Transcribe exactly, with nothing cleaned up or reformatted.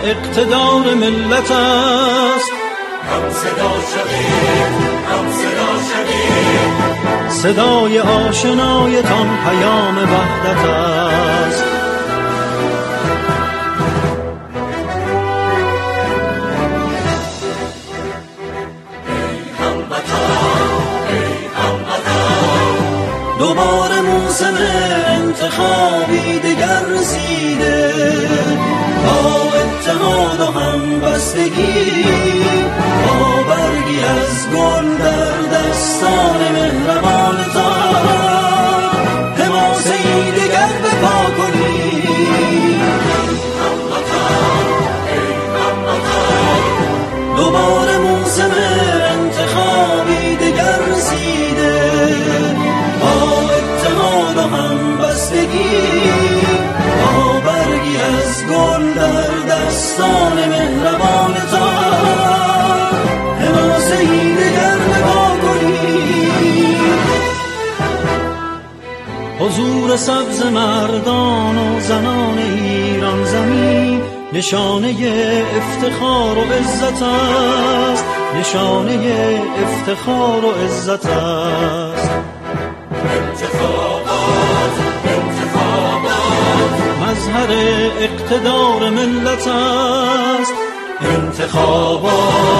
اقتدار ملت است. هم صدا شوید، هم صدا شوید، صدای آشنایتان پیام وحدت است. دوباره موسم انتخابی دگر رسیده، با اتحاد و همبستگی، با برگی از گل در دستان مهربانتان، حماسه‌ای دگر بپا کنیم. هموطن، ای هموطن، دوباره موسم انتخابی دگر رسیده، با برگی از گل در دستان مهربانتان، حماسه‌ای دگر بپا کنیم. حضور سبز مردان و زنان ایران زمین نشانه افتخار و عزت است، نشانه افتخار و عزت است. مظهر اقتدار ملت است. انتخابات